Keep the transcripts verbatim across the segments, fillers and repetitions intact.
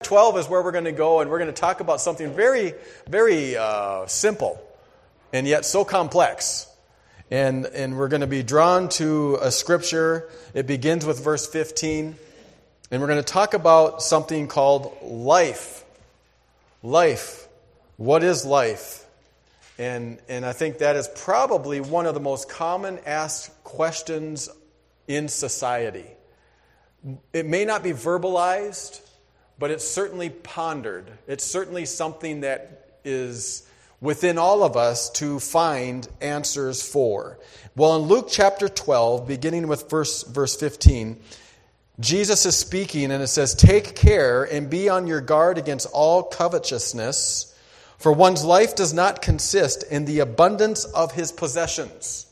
twelve is where we're going to go, and we're going to talk about something very, very uh, simple and yet so complex. And, and we're going to be drawn to a scripture. It begins with verse fifteen. And we're going to talk about something called life. Life. What is life? And, and I think that is probably one of the most common asked questions in society. It may not be verbalized, but it's certainly pondered. It's certainly something that is within all of us to find answers for. Well, in Luke chapter twelve, beginning with verse, verse fifteen, Jesus is speaking, and it says, "Take care and be on your guard against all covetousness, for one's life does not consist in the abundance of his possessions."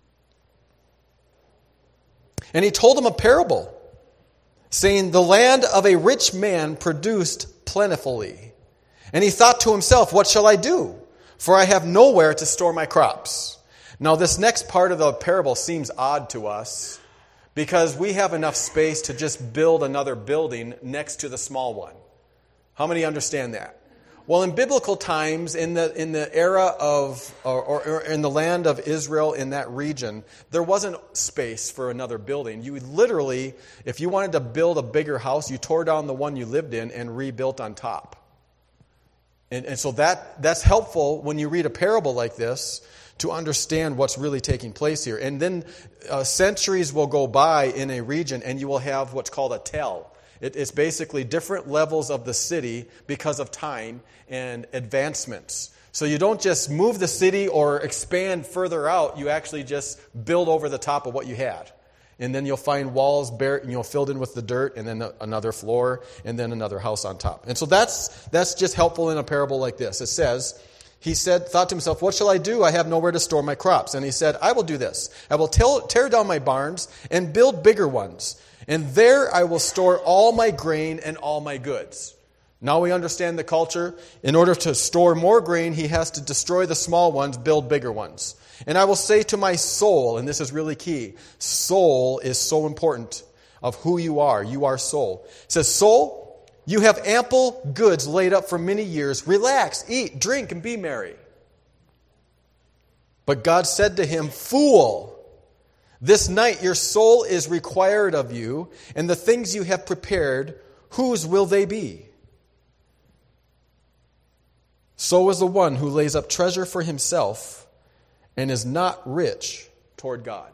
And he told him a parable, saying, "The land of a rich man produced plentifully. And he thought to himself, 'What shall I do? For I have nowhere to store my crops.'" Now, this next part of the parable seems odd to us because we have enough space to just build another building next to the small one. How many understand that? Well, in biblical times, in the in the era of, or, or in the land of Israel, in that region, there wasn't space for another building. You would literally, if you wanted to build a bigger house, you tore down the one you lived in and rebuilt on top. And, and so that that's helpful when you read a parable like this to understand what's really taking place here. And then uh, centuries will go by in a region, and you will have what's called a tell. It, it's basically different levels of the city because of time and advancements. So you don't just move the city or expand further out. You actually just build over the top of what you had. And then you'll find walls bare, you know, filled in with the dirt, and then another floor, and then another house on top. And so that's that's just helpful in a parable like this. It says, he said, thought to himself, "What shall I do? I have nowhere to store my crops." And he said, "I will do this. I will tear, tear down my barns and build bigger ones. And there I will store all my grain and all my goods." Now we understand the culture. In order to store more grain, he has to destroy the small ones, build bigger ones. "And I will say to my soul," and this is really key, soul is so important of who you are. You are soul. It says, "Soul, you have ample goods laid up for many years. Relax, eat, drink, and be merry." But God said to him, "Fool, this night your soul is required of you, and the things you have prepared, whose will they be? So is the one who lays up treasure for himself and is not rich toward God."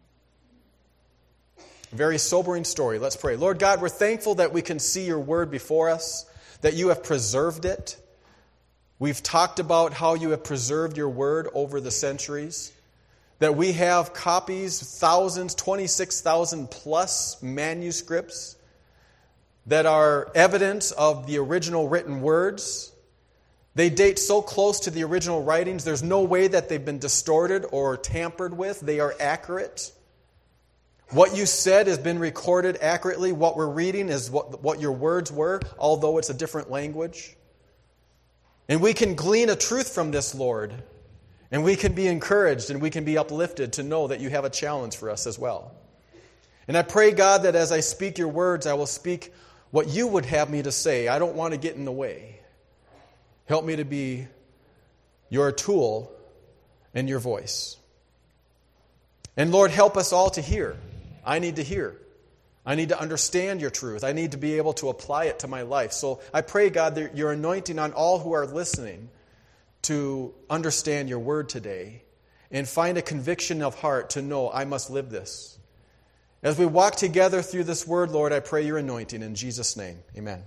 Very sobering story. Let's pray. Lord God, we're thankful that we can see your word before us, that you have preserved it. We've talked about how you have preserved your word over the centuries, that we have copies, thousands, twenty-six thousand plus manuscripts that are evidence of the original written words. They date so close to the original writings, there's no way that they've been distorted or tampered with. They are accurate. What you said has been recorded accurately. What we're reading is what, what your words were, although it's a different language. And we can glean a truth from this, Lord. And we can be encouraged and we can be uplifted to know that you have a challenge for us as well. And I pray, God, that as I speak your words, I will speak what you would have me to say. I don't want to get in the way. Help me to be your tool and your voice. And Lord, help us all to hear. I need to hear. I need to understand your truth. I need to be able to apply it to my life. So I pray, God, that your anointing on all who are listening to understand your word today and find a conviction of heart to know I must live this. As we walk together through this word, Lord, I pray your anointing in Jesus' name. Amen.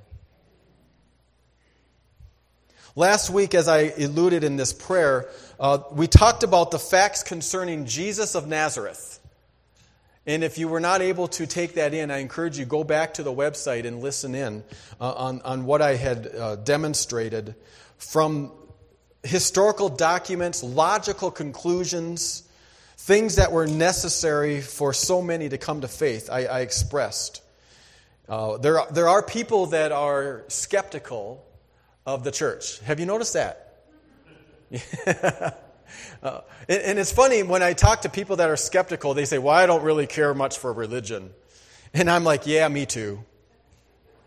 Last week, as I alluded in this prayer, uh, we talked about the facts concerning Jesus of Nazareth. And if you were not able to take that in, I encourage you, go back to the website and listen in uh, on, on what I had uh, demonstrated from historical documents, logical conclusions, things that were necessary for so many to come to faith, I, I expressed. Uh, there, are, there are people that are skeptical of the church. Have you noticed that? uh, and, and it's funny, when I talk to people that are skeptical, they say, "Well, I don't really care much for religion." And I'm like, yeah, me too.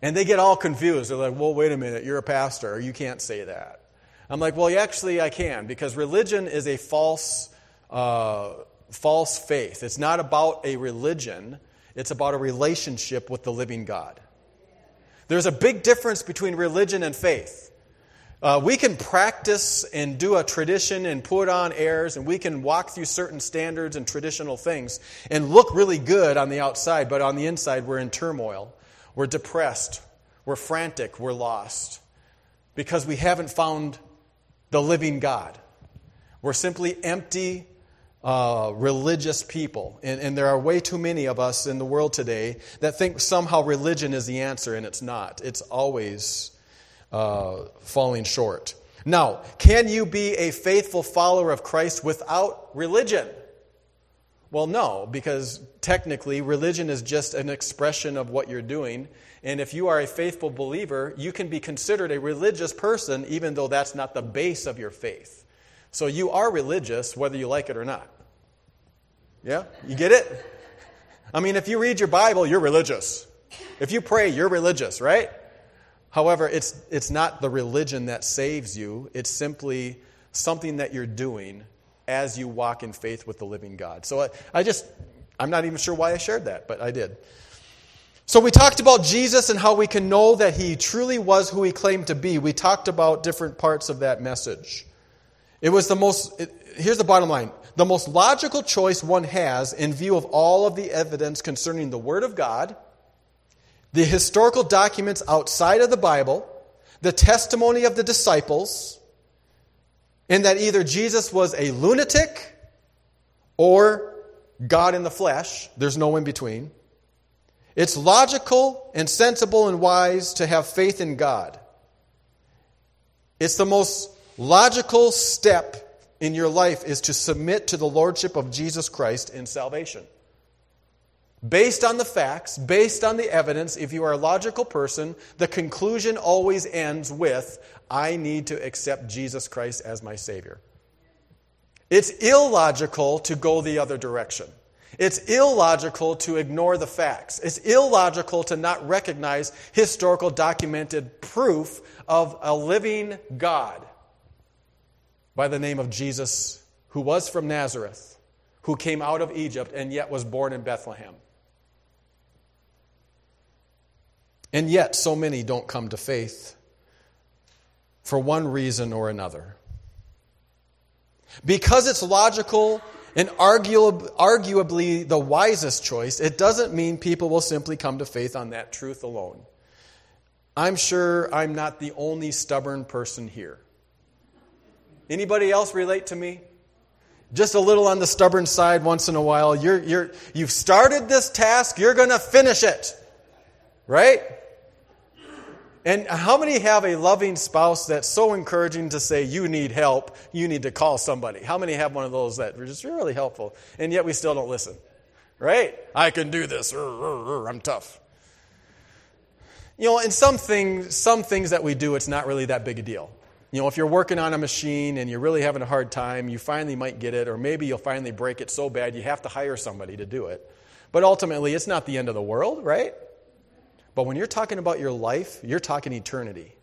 And they get all confused. They're like, well, wait a minute, you're a pastor. You can't say that. I'm like, well, actually I can, because religion is a false, uh, false faith. It's not about a religion. It's about a relationship with the living God. There's a big difference between religion and faith. Uh, we can practice and do a tradition and put on airs, and we can walk through certain standards and traditional things and look really good on the outside, but on the inside we're in turmoil. We're depressed. We're frantic. We're lost. Because we haven't found the living God. We're simply empty, uh, religious people. And, and there are way too many of us in the world today that think somehow religion is the answer, and it's not. It's always uh, falling short. Now, can you be a faithful follower of Christ without religion? Well, no, because technically religion is just an expression of what you're doing. And if you are a faithful believer, you can be considered a religious person even though that's not the base of your faith. So you are religious whether you like it or not. Yeah? You get it? I mean, if you read your Bible, you're religious. If you pray, you're religious, right? However, it's it's not the religion that saves you. It's simply something that you're doing as you walk in faith with the living God. So I, I just, I'm not even sure why I shared that, but I did. So we talked about Jesus and how we can know that he truly was who he claimed to be. We talked about different parts of that message. It was the most, it, here's the bottom line. The most logical choice one has in view of all of the evidence concerning the Word of God, the historical documents outside of the Bible, the testimony of the disciples, and that either Jesus was a lunatic or God in the flesh. There's no in between. It's logical and sensible and wise to have faith in God. It's the most logical step in your life is to submit to the lordship of Jesus Christ in salvation. Based on the facts, based on the evidence, if you are a logical person, the conclusion always ends with, I need to accept Jesus Christ as my Savior. It's illogical to go the other direction. It's illogical to ignore the facts. It's illogical to not recognize historical documented proof of a living God by the name of Jesus, who was from Nazareth, who came out of Egypt and yet was born in Bethlehem. And yet, so many don't come to faith for one reason or another. Because it's logical and arguably, arguably the wisest choice, it doesn't mean people will simply come to faith on that truth alone. I'm sure I'm not the only stubborn person here. Anybody else relate to me? Just a little on the stubborn side once in a while. You're, you're, you've started this task, you're going to finish it. Right? And how many have a loving spouse that's so encouraging to say, you need help, you need to call somebody? How many have one of those that are just really helpful, and yet we still don't listen? Right? I can do this. I'm tough. You know, in some things, some things that we do, it's not really that big a deal. You know, if you're working on a machine and you're really having a hard time, you finally might get it, or maybe you'll finally break it so bad you have to hire somebody to do it. But ultimately, it's not the end of the world, right? But when you're talking about your life, you're talking eternity.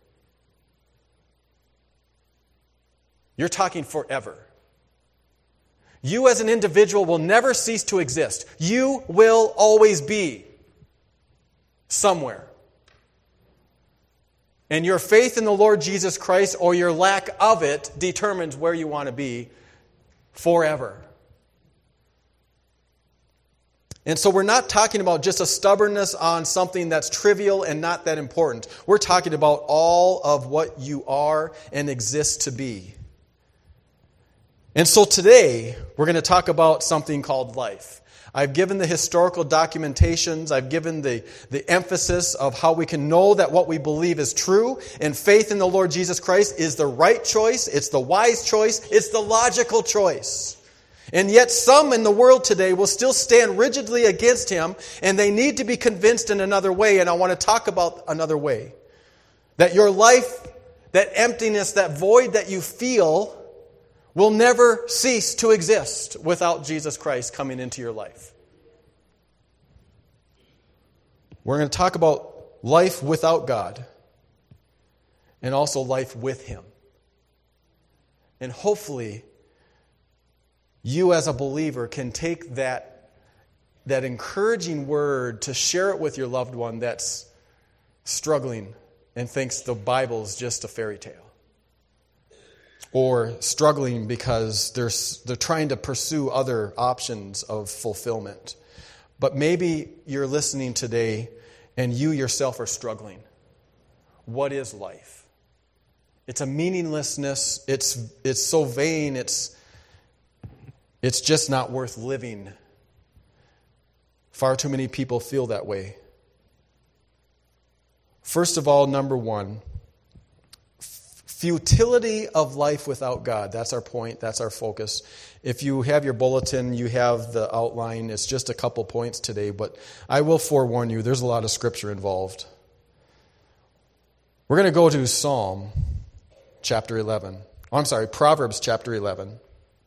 You're talking forever. You as an individual will never cease to exist. You will always be somewhere. And your faith in the Lord Jesus Christ or your lack of it determines where you want to be forever. And so we're not talking about just a stubbornness on something that's trivial and not that important. We're talking about all of what you are and exist to be. And so today, we're going to talk about something called life. I've given the historical documentations. I've given the, the emphasis of how we can know that what we believe is true. And faith in the Lord Jesus Christ is the right choice. It's the wise choice. It's the logical choice. And yet some in the world today will still stand rigidly against him, and they need to be convinced in another way. And I want to talk about another way. That your life, that emptiness, that void that you feel will never cease to exist without Jesus Christ coming into your life. We're going to talk about life without God, and also life with Him. And hopefully, you as a believer can take that, that encouraging word to share it with your loved one that's struggling and thinks the Bible is just a fairy tale. Or struggling because they're, they're trying to pursue other options of fulfillment. But maybe you're listening today and you yourself are struggling. What is life? It's a meaninglessness. It's, it's so vain. It's, it's just not worth living. Far too many people feel that way. First of all, number one, futility of life without God. That's our point. That's our focus. If you have your bulletin, you have the outline. It's just a couple points today, but I will forewarn you, there's a lot of scripture involved. We're going to go to Psalm chapter eleven. Oh, I'm sorry, Proverbs chapter eleven.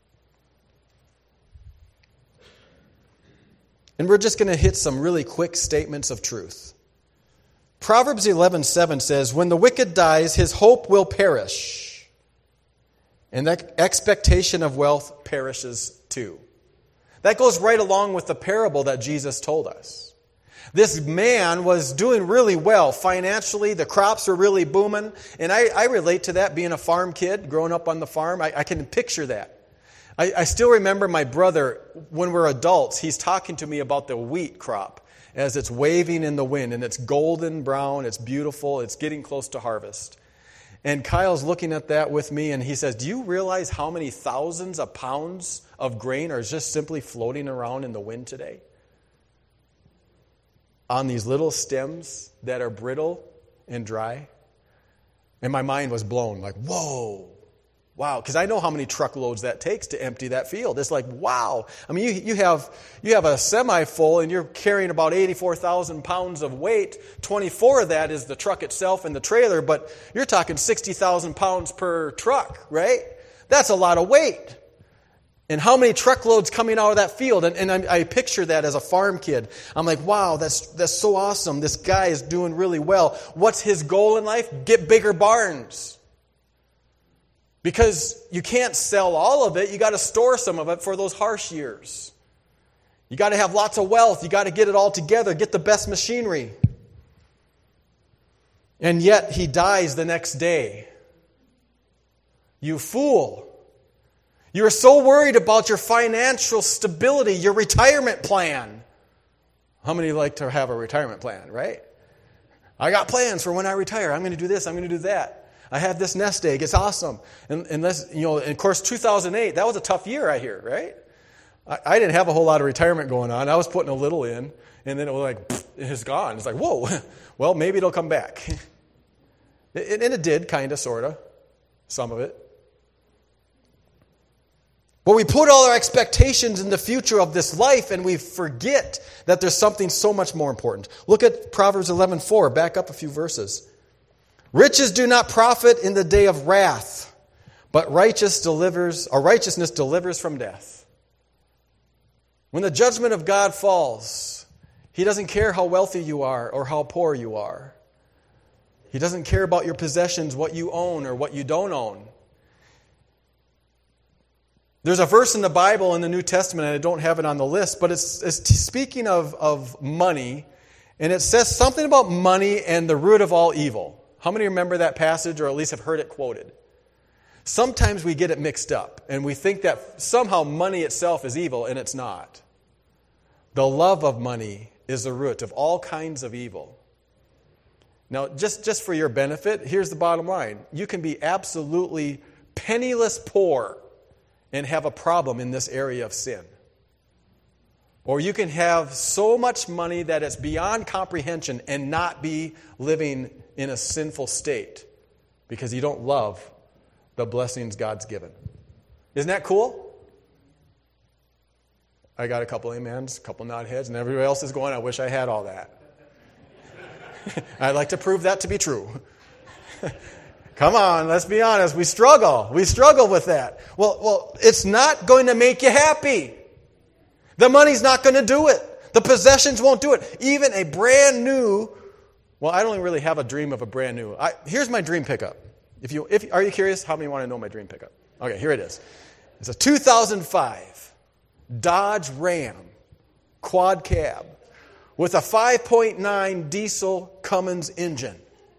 And we're just going to hit some really quick statements of truth. Proverbs eleven seven says, "When the wicked dies, his hope will perish, and that expectation of wealth perishes too." That goes right along with the parable that Jesus told us. This man was doing really well financially. The crops were really booming. And I, I relate to that, being a farm kid, growing up on the farm. I, I can picture that. I, I still remember my brother, when we're adults, he's talking to me about the wheat crop as it's waving in the wind, and it's golden brown, it's beautiful, it's getting close to harvest. And Kyle's looking at that with me, and he says, "Do you realize how many thousands of pounds of grain are just simply floating around in the wind today? On these little stems that are brittle and dry?" And my mind was blown, like, whoa. Wow, because I know how many truckloads that takes to empty that field. It's like, wow. I mean, you, you have you have a semi full and you're carrying about eighty-four thousand pounds of weight. twenty-four of that is the truck itself and the trailer, but you're talking sixty thousand pounds per truck, right? That's a lot of weight. And how many truckloads coming out of that field? And, and I, I picture that as a farm kid. I'm like, wow, that's that's so awesome. This guy is doing really well. What's his goal in life? Get bigger barns. Because you can't sell all of it. You got to store some of it for those harsh years. You got to have lots of wealth. You got to get it all together. Get the best machinery. And yet he dies the next day. You fool. You're so worried about your financial stability, your retirement plan. How many like to have a retirement plan, right? I got plans for when I retire. I'm going to do this. I'm going to do that. I have this nest egg. It's awesome. And, and this, you know, and of course, two thousand eight, that was a tough year, I hear, right? I, I didn't have a whole lot of retirement going on. I was putting a little in, and then it was like, pfft, it's gone. It's like, whoa, well, maybe it'll come back. And it did, kind of, sort of, some of it. But we put all our expectations in the future of this life, and we forget that there's something so much more important. Look at Proverbs eleven four. Back up a few verses. "Riches do not profit in the day of wrath, but righteous delivers, or righteousness delivers from death." When the judgment of God falls, He doesn't care how wealthy you are or how poor you are. He doesn't care about your possessions, what you own or what you don't own. There's a verse in the Bible in the New Testament, and I don't have it on the list, but it's, it's speaking of, of money, and it says something about money and the root of all evil. How many remember that passage, or at least have heard it quoted? Sometimes we get it mixed up, and we think that somehow money itself is evil, and it's not. The love of money is the root of all kinds of evil. Now, just, just for your benefit, here's the bottom line. You can be absolutely penniless poor and have a problem in this area of sin. Or you can have so much money that it's beyond comprehension and not be living in a sinful state because you don't love the blessings God's given. Isn't that cool? I got a couple amens, a couple nod heads, and everybody else is going, I wish I had all that. I'd like to prove that to be true. Come on, let's be honest. We struggle. We struggle with that. Well, well, it's not going to make you happy. The money's not going to do it. The possessions won't do it. Even a brand new Well, I don't really have a dream of a brand new. I, here's my dream pickup. If you, if, are you curious? How many want to know my dream pickup? Okay, here it is. It's a two thousand five Dodge Ram quad cab with a five point nine diesel Cummins engine.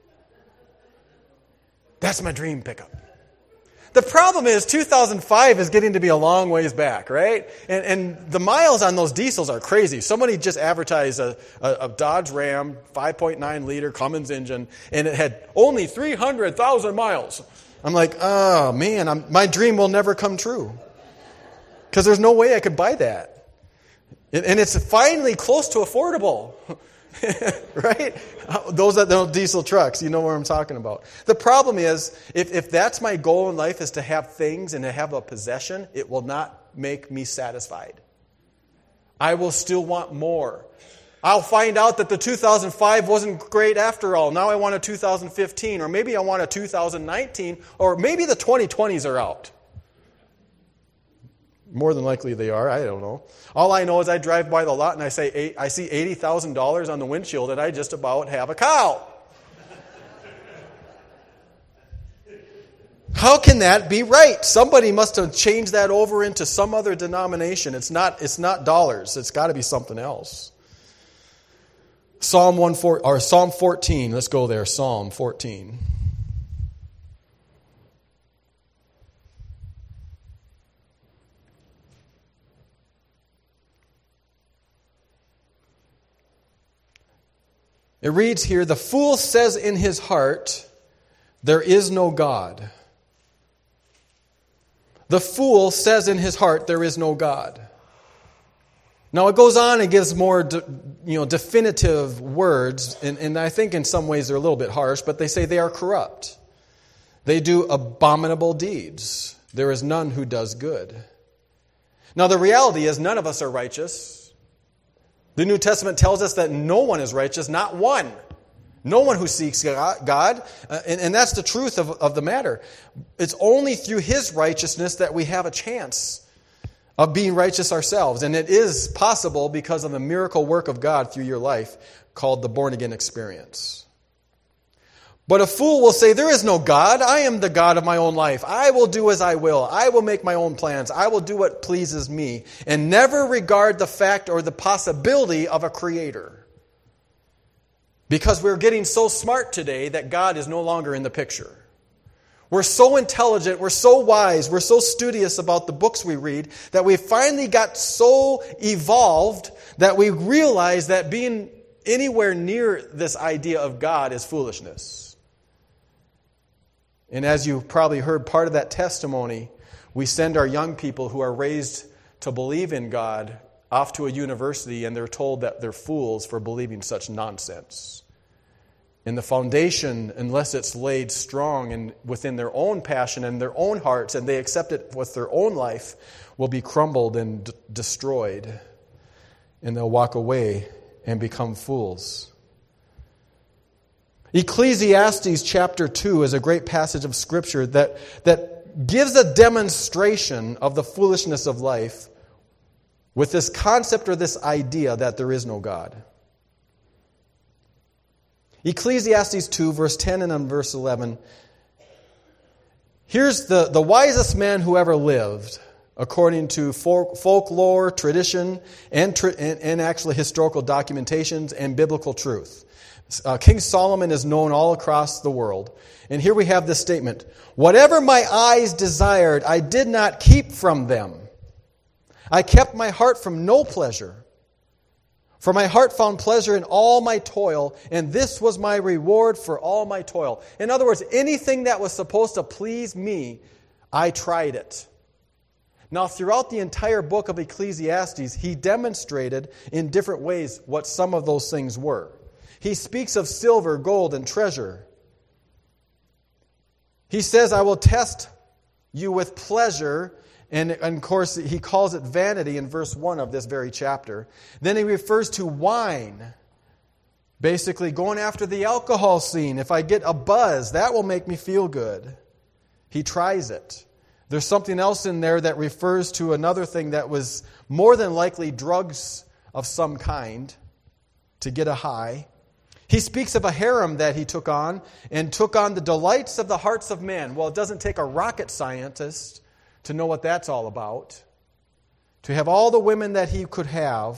That's my dream pickup. The problem is two thousand five is getting to be a long ways back, right? And, and the miles on those diesels are crazy. Somebody just advertised a, a, a Dodge Ram five point nine liter Cummins engine, and it had only three hundred thousand miles. I'm like, oh, man, I'm, my dream will never come true. Because there's no way I could buy that. And, and it's finally close to affordable. Right? Those are those diesel trucks. You know what I'm talking about. The problem is, if, if that's my goal in life is to have things and to have a possession, it will not make me satisfied. I will still want more. I'll find out that the two thousand five wasn't great after all. Now I want a two thousand fifteen, or maybe I want a two thousand nineteen, or maybe the twenty twenties are out. More than likely they are. I don't know. All I know is I drive by the lot and I say I see eighty thousand dollars on the windshield and I just about have a cow. How can that be right? Somebody must have changed that over into some other denomination. It's not, it's not dollars. It's got to be something else. Psalm one four or Psalm fourteen. Let's go there. Psalm fourteen. It reads here, the fool says in his heart, there is no God. The fool says in his heart, there is no God. Now it goes on and gives more de, you know, definitive words, and, and I think in some ways they're a little bit harsh, but they say they are corrupt. They do abominable deeds. There is none who does good. Now the reality is none of us are righteous. The New Testament tells us that no one is righteous, not one. No one who seeks God. Uh, and, and that's the truth of, of the matter. It's only through His righteousness that we have a chance of being righteous ourselves. And it is possible because of the miracle work of God through your life called the born-again experience. But a fool will say, there is no God. I am the God of my own life. I will do as I will. I will make my own plans. I will do what pleases me. And never regard the fact or the possibility of a creator. Because we're getting so smart today that God is no longer in the picture. We're so intelligent, we're so wise, we're so studious about the books we read that we finally got so evolved that we realize that being anywhere near this idea of God is foolishness. And as you probably heard part of that testimony, we send our young people who are raised to believe in God off to a university and they're told that they're fools for believing such nonsense. And the foundation, unless it's laid strong and within their own passion and their own hearts and they accept it with their own life, will be crumbled and d- destroyed. And they'll walk away and become fools. Ecclesiastes chapter two is a great passage of Scripture that, that gives a demonstration of the foolishness of life with this concept or this idea that there is no God. Ecclesiastes two, verse ten and then verse eleven. Here's the, the wisest man who ever lived, according to folk, folklore, tradition, and, and, and actually historical documentations and biblical truth. Uh, King Solomon is known all across the world. And here we have this statement. Whatever my eyes desired, I did not keep from them. I kept my heart from no pleasure. For my heart found pleasure in all my toil, and this was my reward for all my toil. In other words, anything that was supposed to please me, I tried it. Now, throughout the entire book of Ecclesiastes, he demonstrated in different ways what some of those things were. He speaks of silver, gold, and treasure. He says, I will test you with pleasure. And, and of course, he calls it vanity in verse one of this very chapter. Then he refers to wine. Basically, going after the alcohol scene. If I get a buzz, that will make me feel good. He tries it. There's something else in there that refers to another thing that was more than likely drugs of some kind to get a high. He speaks of a harem that he took on and took on the delights of the hearts of men. Well, it doesn't take a rocket scientist to know what that's all about. To have all the women that he could have.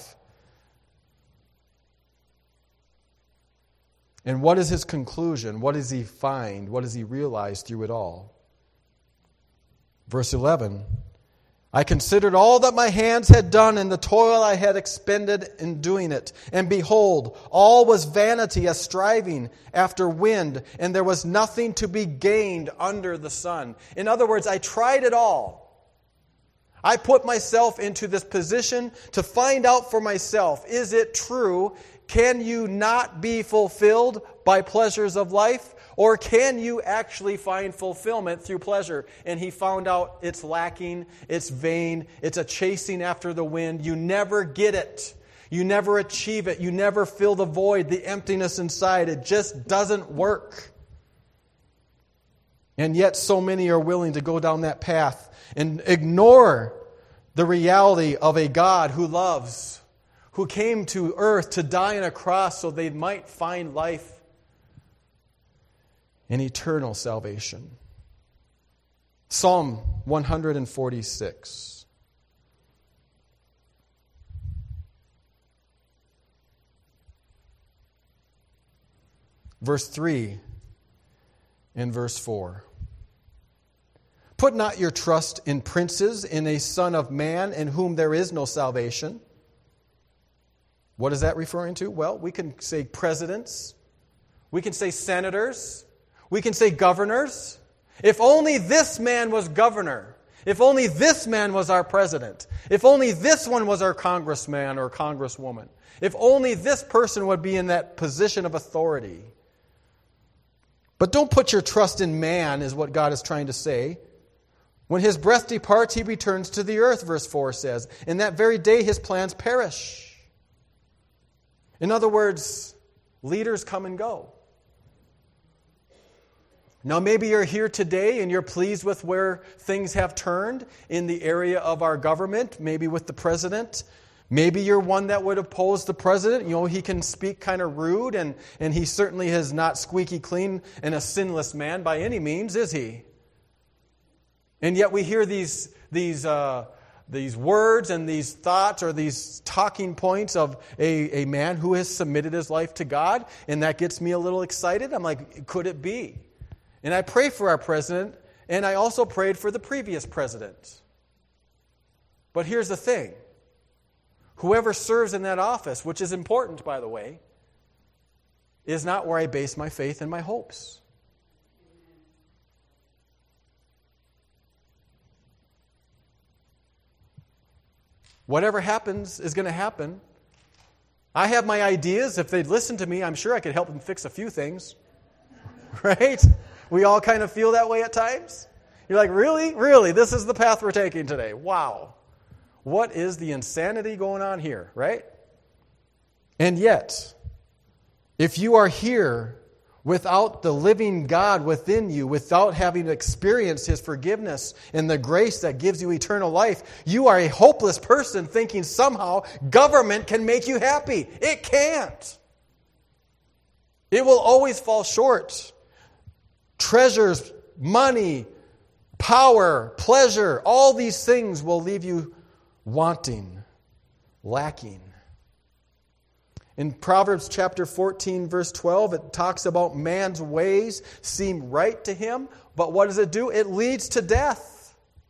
And what is his conclusion? What does he find? What does he realize through it all? Verse eleven, I considered all that my hands had done and the toil I had expended in doing it. And behold, all was vanity, a striving after wind, and there was nothing to be gained under the sun. In other words, I tried it all. I put myself into this position to find out for myself, is it true? Can you not be fulfilled by pleasures of life? Or can you actually find fulfillment through pleasure? And he found out it's lacking, it's vain, it's a chasing after the wind. You never get it. You never achieve it. You never fill the void, the emptiness inside. It just doesn't work. And yet so many are willing to go down that path and ignore the reality of a God who loves, who came to earth to die on a cross so they might find life and eternal salvation. Psalm one forty-six. Verse three and verse four. Put not your trust in princes, in a son of man in whom there is no salvation. What is that referring to? Well, we can say presidents. We can say senators. We can say governors. If only this man was governor. If only this man was our president. If only this one was our congressman or congresswoman. If only this person would be in that position of authority. But don't put your trust in man, is what God is trying to say. When his breath departs, he returns to the earth, verse four says. In that very day his plans perish. In other words, leaders come and go. Now, maybe you're here today and you're pleased with where things have turned in the area of our government, maybe with the president. Maybe you're one that would oppose the president. You know, he can speak kind of rude, and, and he certainly is not squeaky clean and a sinless man by any means, is he? And yet we hear these, these, uh, these words and these thoughts or these talking points of a, a man who has submitted his life to God, and that gets me a little excited. I'm like, could it be? And I pray for our president, and I also prayed for the previous president. But here's the thing. Whoever serves in that office, which is important, by the way, is not where I base my faith and my hopes. Whatever happens is going to happen. I have my ideas. If they'd listen to me, I'm sure I could help them fix a few things. Right? We all kind of feel that way at times. You're like, really? Really? This is the path we're taking today. Wow. What is the insanity going on here, right? And yet, if you are here without the living God within you, without having experienced his forgiveness and the grace that gives you eternal life, you are a hopeless person thinking somehow government can make you happy. It can't. It will always fall short. Treasures, money, power, pleasure, all these things will leave you wanting, lacking. In Proverbs chapter fourteen, verse twelve, it talks about man's ways seem right to him, but what does it do? It leads to death.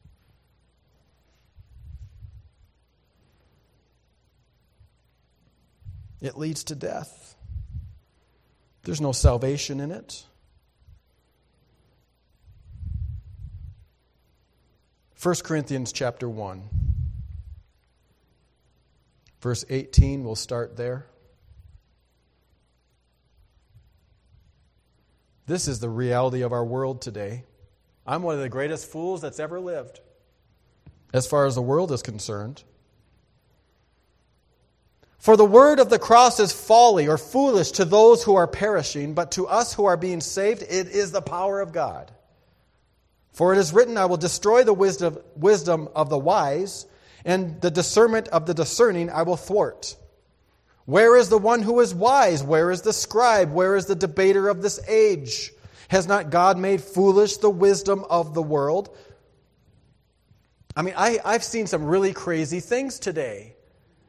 It leads to death. There's no salvation in it. First Corinthians chapter one. Verse eighteen, we'll start there. This is the reality of our world today. I'm one of the greatest fools that's ever lived, as far as the world is concerned. For the word of the cross is folly or foolish to those who are perishing, but to us who are being saved, it is the power of God. For it is written, I will destroy the wisdom, wisdom of the wise, and the discernment of the discerning I will thwart. Where is the one who is wise? Where is the scribe? Where is the debater of this age? Has not God made foolish the wisdom of the world? I mean, I, I've seen some really crazy things today.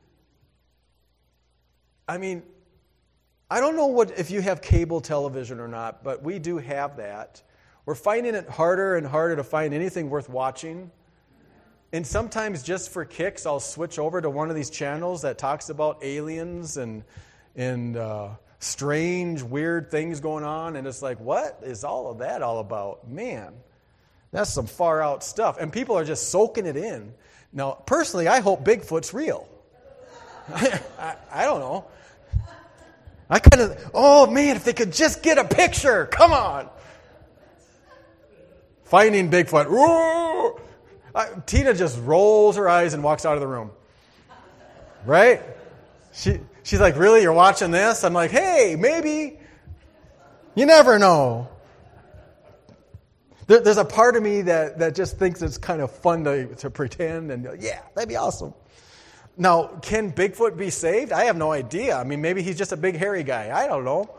I mean, I don't know what if you have cable television or not, but we do have that. We're finding it harder and harder to find anything worth watching. And sometimes just for kicks, I'll switch over to one of these channels that talks about aliens and and uh, strange, weird things going on. And it's like, what is all of that all about? Man, that's some far out stuff. And people are just soaking it in. Now, personally, I hope Bigfoot's real. I, I, I don't know. I kind of, oh man, if they could just get a picture. Come on. Finding Bigfoot. Whoa! I, Tina just rolls her eyes and walks out of the room. Right? She She's like, really? You're watching this? I'm like, hey, maybe. You never know. There, there's a part of me that, that just thinks it's kind of fun to, to pretend and, yeah, that'd be awesome. Now, can Bigfoot be saved? I have no idea. I mean, maybe he's just a big hairy guy. I don't know.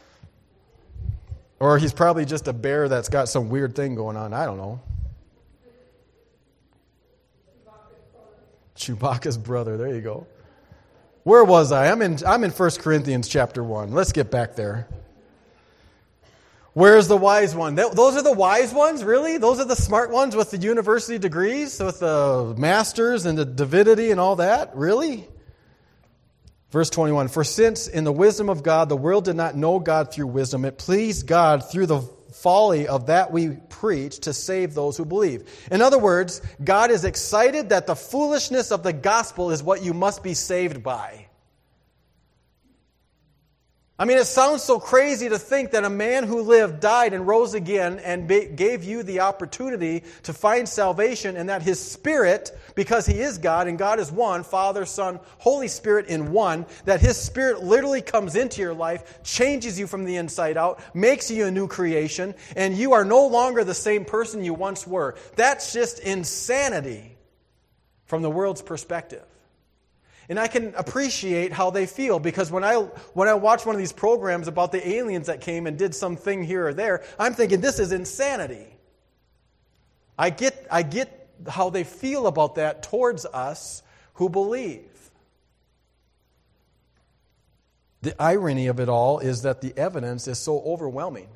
Or he's probably just a bear that's got some weird thing going on. I don't know. Chewbacca's brother. There you go. Where was I? I'm in I'm in First Corinthians chapter one. Let's get back there. Where's the wise one? Those are the wise ones, really? Those are the smart ones with the university degrees, with the masters and the divinity and all that? Really? Verse twenty-one, for since in the wisdom of God, the world did not know God through wisdom, it pleased God through the folly of that we preach to save those who believe. In other words, God is excited that the foolishness of the gospel is what you must be saved by. I mean, it sounds so crazy to think that a man who lived, died, and rose again and gave you the opportunity to find salvation, and that his Spirit, because he is God and God is one, Father, Son, Holy Spirit in one, that his Spirit literally comes into your life, changes you from the inside out, makes you a new creation, and you are no longer the same person you once were. That's just insanity from the world's perspective. And I can appreciate how they feel, because when I when I watch one of these programs about the aliens that came and did something here or there, I'm thinking, this is insanity. I get I get how they feel about that towards us who believe. The irony of it all is that the evidence is so overwhelming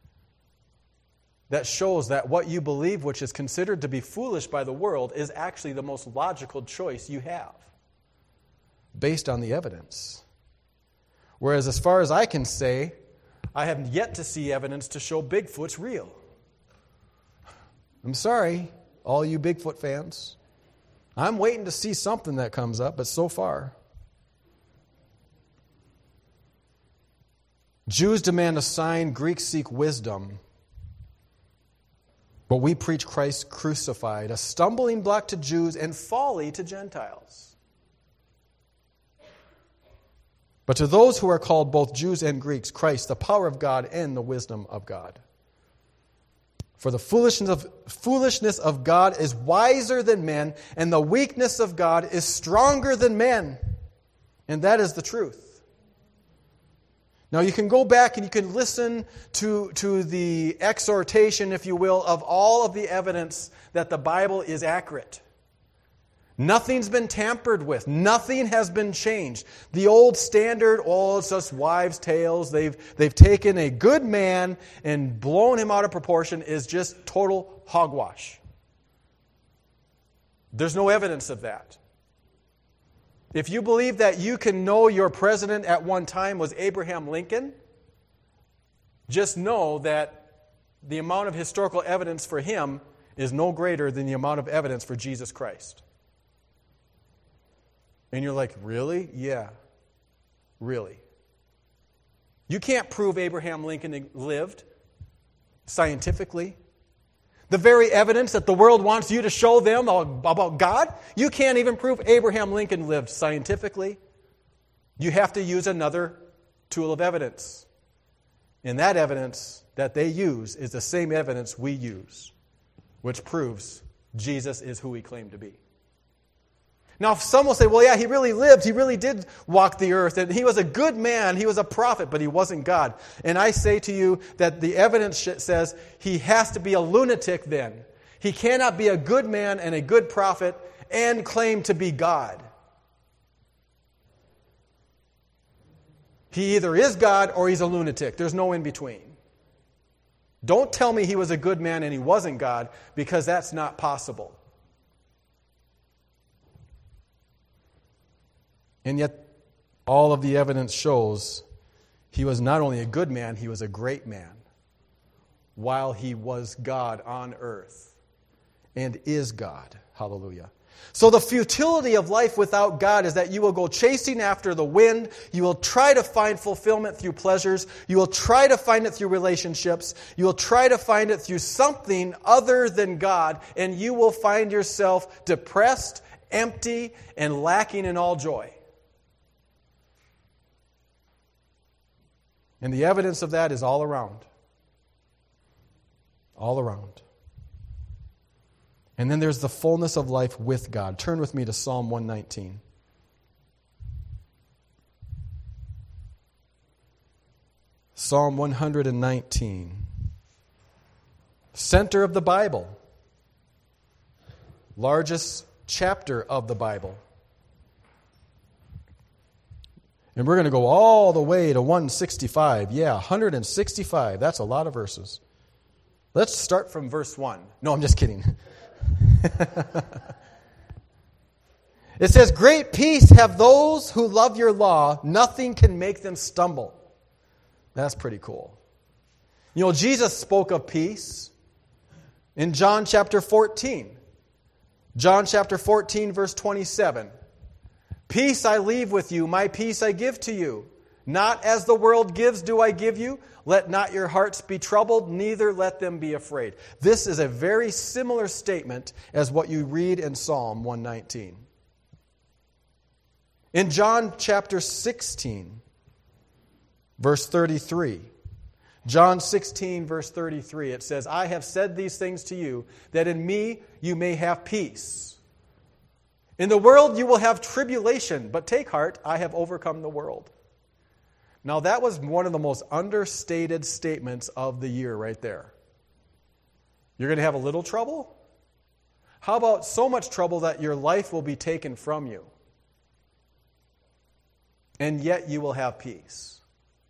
that shows that what you believe, which is considered to be foolish by the world, is actually the most logical choice you have, based on the evidence. Whereas as far as I can say, I have yet to see evidence to show Bigfoot's real. I'm sorry, all you Bigfoot fans. I'm waiting to see something that comes up, but so far. Jews demand a sign, Greeks seek wisdom. But we preach Christ crucified, a stumbling block to Jews and folly to Gentiles. But to those who are called both Jews and Greeks, Christ, the power of God and the wisdom of God. For the foolishness of, foolishness of God is wiser than men, and the weakness of God is stronger than men. And that is the truth. Now you can go back and you can listen to, to the exhortation, if you will, of all of the evidence that the Bible is accurate. Nothing's been tampered with. Nothing has been changed. The old standard, oh, it's just wives' tales. They've, they've taken a good man and blown him out of proportion, is just total hogwash. There's no evidence of that. If you believe that you can know your president at one time was Abraham Lincoln, just know that the amount of historical evidence for him is no greater than the amount of evidence for Jesus Christ. And you're like, really? Yeah, really. You can't prove Abraham Lincoln lived scientifically. The very evidence that the world wants you to show them about God, you can't even prove Abraham Lincoln lived scientifically. You have to use another tool of evidence. And that evidence that they use is the same evidence we use, which proves Jesus is who he claimed to be. Now, some will say, well, yeah, he really lived. He really did walk the earth. And he was a good man. He was a prophet, but he wasn't God. And I say to you that the evidence says he has to be a lunatic then. He cannot be a good man and a good prophet and claim to be God. He either is God or he's a lunatic. There's no in between. Don't tell me he was a good man and he wasn't God, because that's not possible. And yet, all of the evidence shows he was not only a good man, he was a great man while he was God on earth and is God. Hallelujah. So the futility of life without God is that you will go chasing after the wind. You will try to find fulfillment through pleasures. You will try to find it through relationships. You will try to find it through something other than God, and you will find yourself depressed, empty, and lacking in all joy. And the evidence of that is all around. All around. And then there's the fullness of life with God. Turn with me to Psalm one nineteen. Psalm one nineteen. Center of the Bible. Largest chapter of the Bible. And we're going to go all the way to one sixty-five. Yeah, one hundred sixty-five. That's a lot of verses. Let's start from verse one. No, I'm just kidding. It says, great peace have those who love your law. Nothing can make them stumble. That's pretty cool. You know, Jesus spoke of peace in John chapter fourteen. John chapter fourteen, verse twenty-seven. Peace I leave with you, my peace I give to you. Not as the world gives do I give you. Let not your hearts be troubled, neither let them be afraid. This is a very similar statement as what you read in Psalm one nineteen. In John chapter sixteen, verse thirty-three, John sixteen, verse thirty-three, it says, I have said these things to you, that in me you may have peace. In the world you will have tribulation, but take heart, I have overcome the world. Now that was one of the most understated statements of the year right there. You're going to have a little trouble? How about so much trouble that your life will be taken from you? And yet you will have peace.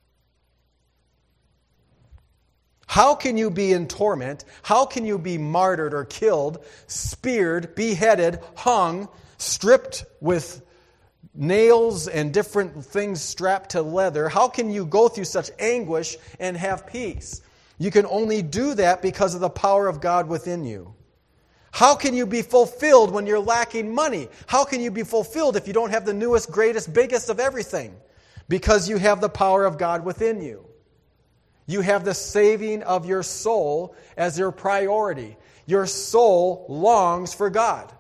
How can you be in torment? How can you be martyred or killed, speared, beheaded, hung, stripped with nails and different things strapped to leather? How can you go through such anguish and have peace? You can only do that because of the power of God within you. How can you be fulfilled when you're lacking money? How can you be fulfilled if you don't have the newest, greatest, biggest of everything? Because you have the power of God within you. You have the saving of your soul as your priority. Your soul longs for God.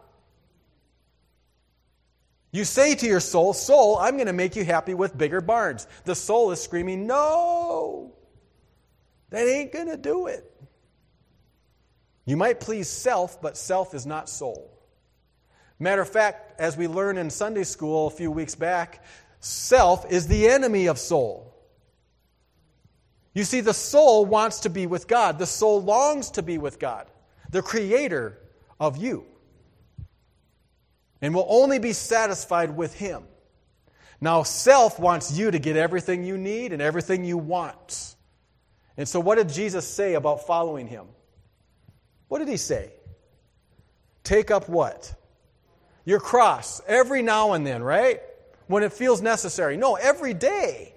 You say to your soul, soul, I'm going to make you happy with bigger barns. The soul is screaming, no, that ain't going to do it. You might please self, but self is not soul. Matter of fact, as we learned in Sunday school a few weeks back, self is the enemy of soul. You see, the soul wants to be with God. The soul longs to be with God, the creator of you. And will only be satisfied with Him. Now, self wants you to get everything you need and everything you want. And so what did Jesus say about following Him? What did He say? Take up what? Your cross. Every now and then, right? When it feels necessary. No, every day.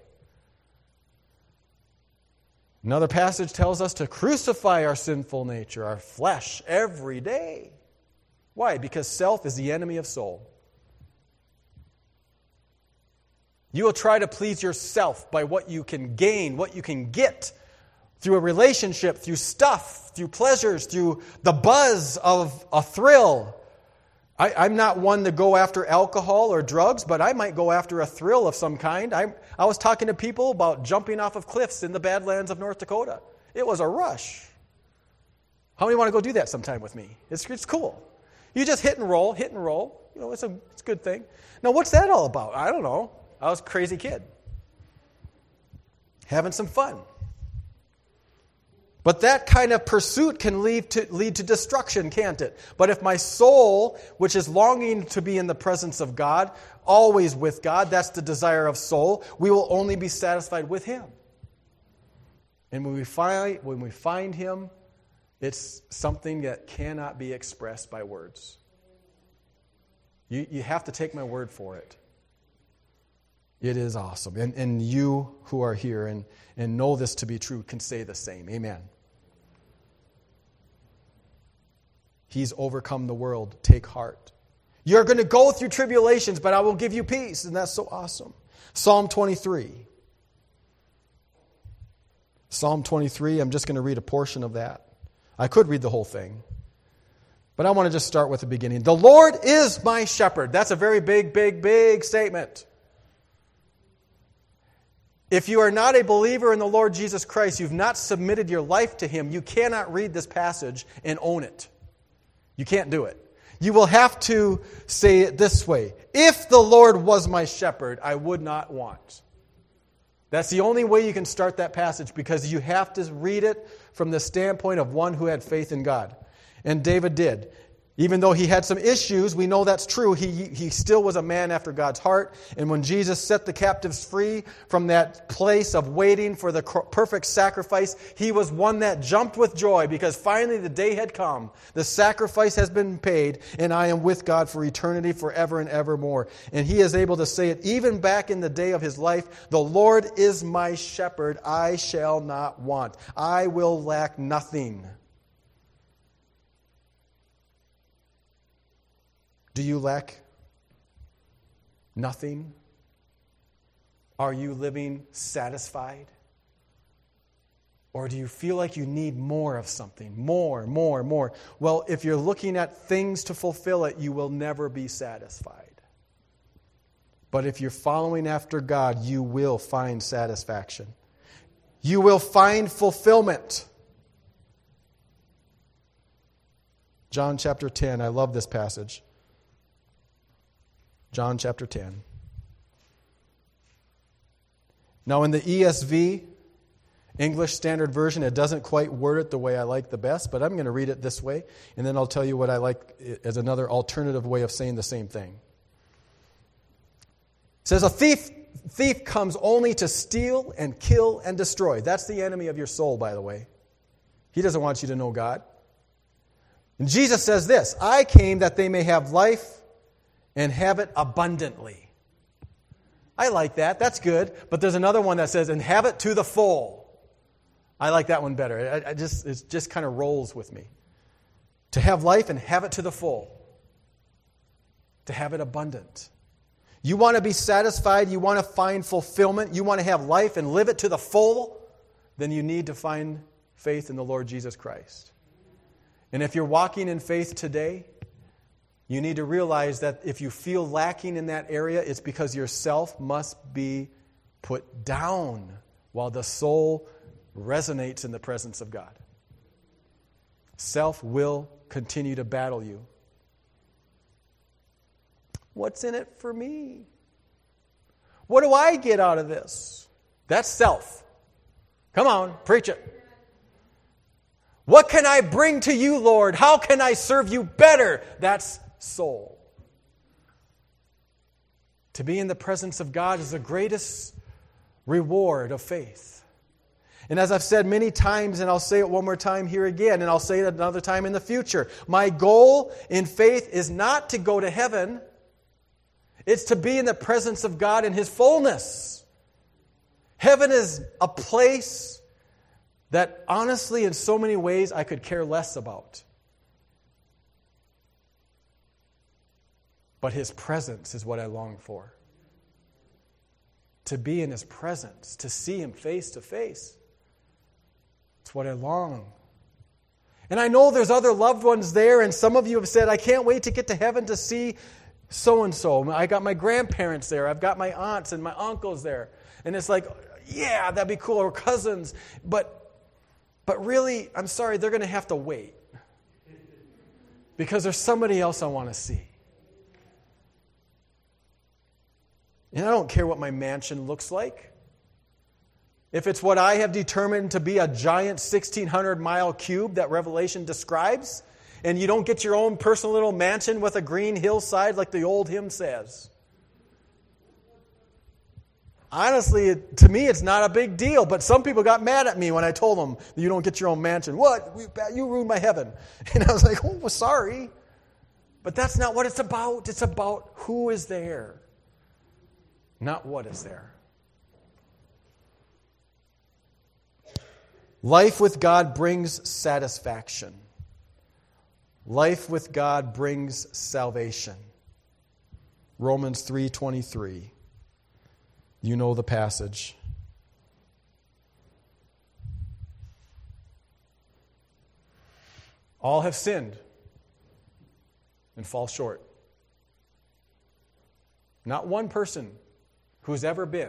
Another passage tells us to crucify our sinful nature, our flesh, every day. Why? Because self is the enemy of soul. You will try to please yourself by what you can gain, what you can get through a relationship, through stuff, through pleasures, through the buzz of a thrill. I, I'm not one to go after alcohol or drugs, but I might go after a thrill of some kind. I, I was talking to people about jumping off of cliffs in the Badlands of North Dakota. It was a rush. How many want to go do that sometime with me? It's, it's cool. You just hit and roll, hit and roll. You know, it's a, it's a good thing. Now, what's that all about? I don't know. I was a crazy kid. Having some fun. But that kind of pursuit can lead to, lead to destruction, can't it? But if my soul, which is longing to be in the presence of God, always with God, that's the desire of soul, we will only be satisfied with Him. And when we find, when we find Him, it's something that cannot be expressed by words. You, you have to take my word for it. It is awesome. And, and you who are here and, and know this to be true can say the same. Amen. He's overcome the world. Take heart. You're going to go through tribulations, but I will give you peace. And that's so awesome. Psalm twenty-three. Psalm twenty-three, I'm just going to read a portion of that. I could read the whole thing. But I want to just start with the beginning. The Lord is my shepherd. That's a very big, big, big statement. If you are not a believer in the Lord Jesus Christ, you've not submitted your life to Him, you cannot read this passage and own it. You can't do it. You will have to say it this way. If the Lord was my shepherd, I would not want. That's the only way you can start that passage, because you have to read it from the standpoint of one who had faith in God. And David did. Even though he had some issues, we know that's true, he, he still was a man after God's heart. And when Jesus set the captives free from that place of waiting for the perfect sacrifice, he was one that jumped with joy, because finally the day had come. The sacrifice has been paid, and I am with God for eternity, forever and evermore. And he is able to say it even back in the day of his life, the Lord is my shepherd, I shall not want. I will lack nothing. Do you lack nothing? Are you living satisfied? Or do you feel like you need more of something? More, more, more. Well, if you're looking at things to fulfill it, you will never be satisfied. But if you're following after God, you will find satisfaction. You will find fulfillment. John chapter ten, I love this passage. John chapter ten. Now in the E S V, English Standard Version, it doesn't quite word it the way I like the best, but I'm going to read it this way, and then I'll tell you what I like as another alternative way of saying the same thing. It says, a thief, thief comes only to steal and kill and destroy. That's the enemy of your soul, by the way. He doesn't want you to know God. And Jesus says this, I came that they may have life and have it abundantly. I like that. That's good. But there's another one that says, and have it to the full. I like that one better. I, I just it just kind of rolls with me. To have life and have it to the full. To have it abundant. You want to be satisfied, you want to find fulfillment, you want to have life and live it to the full, then you need to find faith in the Lord Jesus Christ. And if you're walking in faith today, you need to realize that if you feel lacking in that area, it's because yourself must be put down while the soul resonates in the presence of God. Self will continue to battle you. What's in it for me? What do I get out of this? That's self. Come on, preach it. What can I bring to you, Lord? How can I serve you better? That's soul. To be in the presence of God is the greatest reward of faith. And as I've said many times, and I'll say it one more time here again, and I'll say it another time in the future, my goal in faith is not to go to heaven. It's to be in the presence of God in His fullness. Heaven is a place that honestly, in so many ways, I could care less about. But His presence is what I long for. To be in His presence, to see Him face to face. It's what I long. And I know there's other loved ones there, and some of you have said, I can't wait to get to heaven to see so-and-so. I got my grandparents there. I've got my aunts and my uncles there. And it's like, yeah, that'd be cool, or cousins. But, but really, I'm sorry, they're going to have to wait. because there's somebody else I want to see. And I don't care what my mansion looks like. If it's what I have determined to be a giant sixteen hundred mile cube that Revelation describes, and you don't get your own personal little mansion with a green hillside like the old hymn says. Honestly, it, to me, it's not a big deal, but some people got mad at me when I told them, you don't get your own mansion. What? You ruined my heaven. And I was like, oh, well, sorry. But that's not what it's about. It's about who is there, not what is there. Life with God brings satisfaction. Life with God brings salvation. Romans three twenty-three. You know the passage. All have sinned and fall short. Not one person who's ever been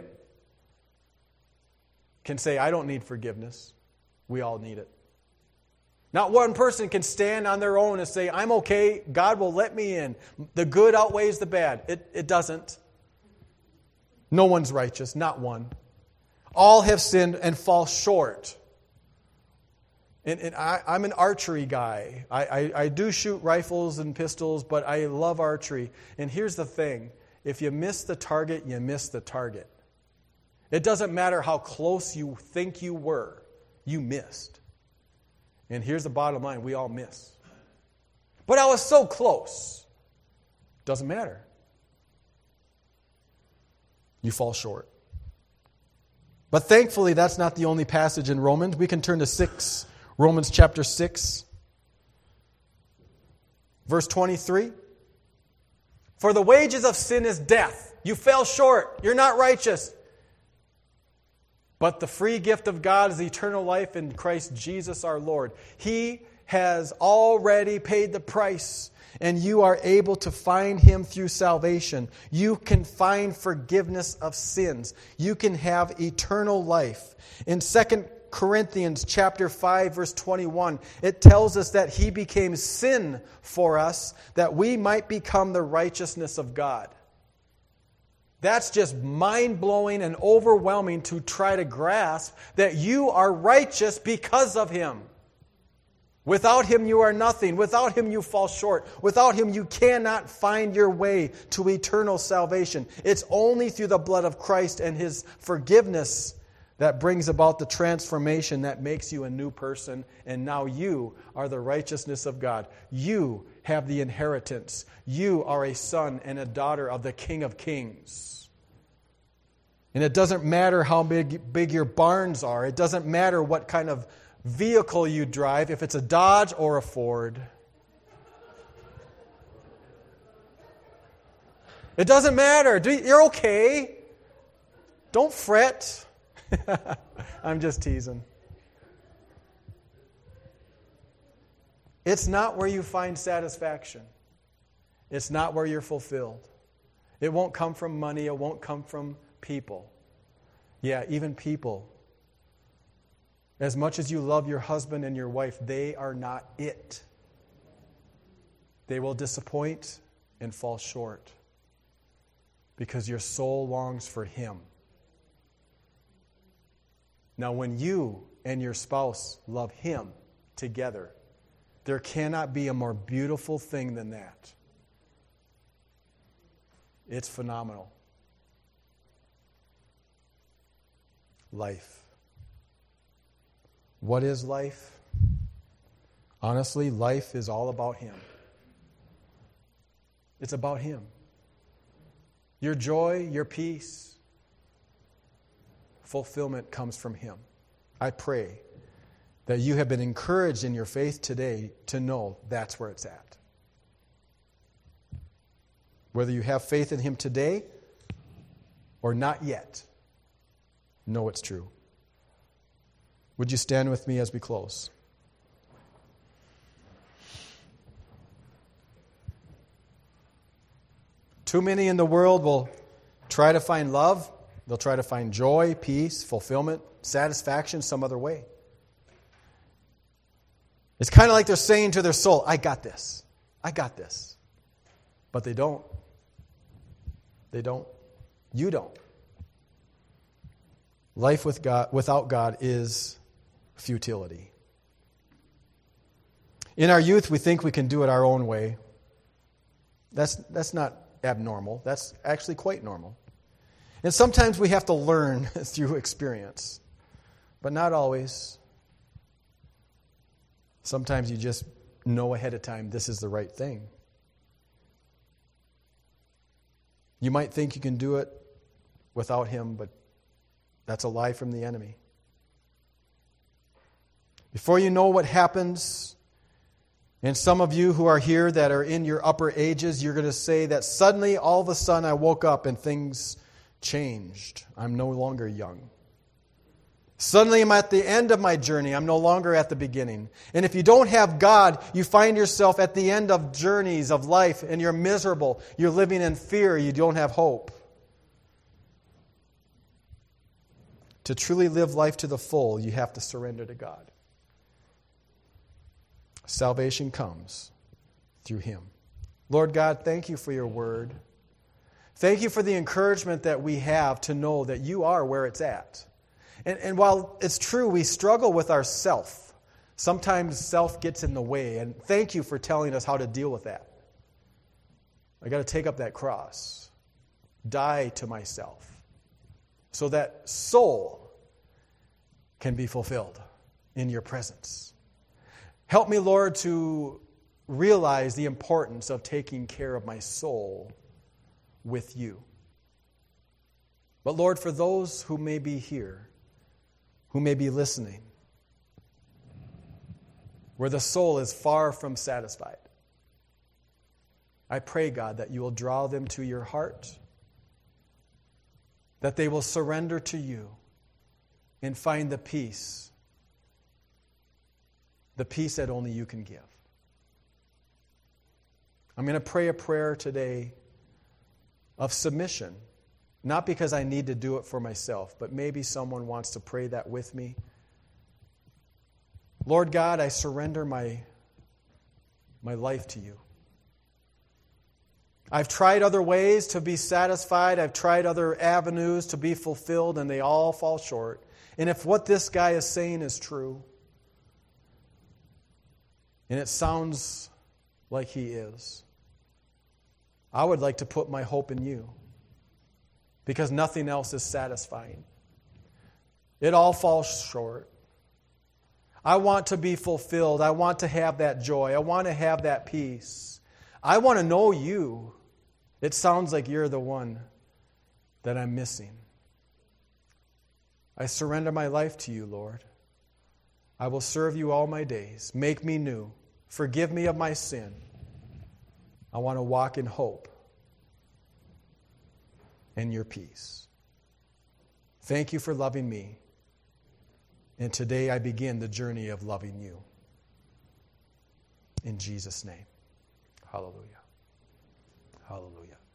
can say, I don't need forgiveness. We all need it. Not one person can stand on their own and say, I'm okay, God will let me in. The good outweighs the bad. It, it doesn't. No one's righteous, not one. All have sinned and fall short. And, and I, I'm an archery guy. I, I, I do shoot rifles and pistols, but I love archery. And here's the thing. If you miss the target, you miss the target. It doesn't matter how close you think you were. You missed. And here's the bottom line. We all miss. But I was so close. Doesn't matter. You fall short. But thankfully, that's not the only passage in Romans. We can turn to six, Romans chapter six, verse twenty-three. For the wages of sin is death. You fell short. You're not righteous. But the free gift of God is eternal life in Christ Jesus our Lord. He has already paid the price, and you are able to find Him through salvation. You can find forgiveness of sins. You can have eternal life. In Second Corinthians chapter five, verse twenty-one, it tells us that He became sin for us, that we might become the righteousness of God. That's just mind-blowing and overwhelming to try to grasp that you are righteous because of Him. Without Him, you are nothing. Without Him, you fall short. Without Him, you cannot find your way to eternal salvation. It's only through the blood of Christ and His forgiveness that brings about the transformation that makes you a new person, and now you are the righteousness of God. You have the inheritance. You are a son and a daughter of the King of Kings. And it doesn't matter how big, big your barns are. It doesn't matter what kind of vehicle you drive, if it's a Dodge or a Ford. It doesn't matter. You're okay. Don't fret. I'm just teasing. It's not where you find satisfaction. It's not where you're fulfilled. It won't come from money. It won't come from people. Yeah, even people. As much as you love your husband and your wife, they are not it. They will disappoint and fall short because your soul longs for Him. Now, when you and your spouse love Him together, there cannot be a more beautiful thing than that. It's phenomenal. Life. What is life? Honestly, life is all about Him. It's about Him. Your joy, your peace, fulfillment comes from Him. I pray that you have been encouraged in your faith today to know that's where it's at. Whether you have faith in Him today or not yet, know it's true. Would you stand with me as we close? Too many in the world will try to find love. They'll try to find joy, peace, fulfillment, satisfaction some other way. It's kind of like they're saying to their soul, I got this. I got this. But they don't. They don't. You don't. Life with God, without God is futility. In our youth, we think we can do it our own way. That's, that's not abnormal. That's actually quite normal. And sometimes we have to learn through experience, but not always. Sometimes you just know ahead of time this is the right thing. You might think you can do it without Him, but that's a lie from the enemy. Before you know what happens, and some of you who are here that are in your upper ages, you're going to say that suddenly, all of a sudden, I woke up and things changed. I'm no longer young. Suddenly, I'm at the end of my journey. I'm no longer at the beginning. And if you don't have God, you find yourself at the end of journeys of life, and you're miserable. You're living in fear. You don't have hope. To truly live life to the full, you have to surrender to God. Salvation comes through Him. Lord God, thank you for your word. Thank you for the encouragement that we have to know that you are where it's at. And, and while it's true we struggle with our self, sometimes self gets in the way. And thank you for telling us how to deal with that. I got to take up that cross. Die to myself. So that soul can be fulfilled in your presence. Help me, Lord, to realize the importance of taking care of my soul with you. But Lord, for those who may be here, who may be listening, where the soul is far from satisfied, I pray, God, that you will draw them to your heart, that they will surrender to you and find the peace, the peace that only you can give. I'm going to pray a prayer today of submission, not because I need to do it for myself, but maybe someone wants to pray that with me. Lord God, I surrender my, my life to you. I've tried other ways to be satisfied. I've tried other avenues to be fulfilled, and they all fall short. And if what this guy is saying is true, and it sounds like he is, I would like to put my hope in you, because nothing else is satisfying. It all falls short. I want to be fulfilled. I want to have that joy. I want to have that peace. I want to know you. It sounds like you're the one that I'm missing. I surrender my life to you, Lord. I will serve you all my days. Make me new. Forgive me of my sin. I want to walk in hope and your peace. Thank you for loving me. And today I begin the journey of loving you. In Jesus' name. Hallelujah. Hallelujah.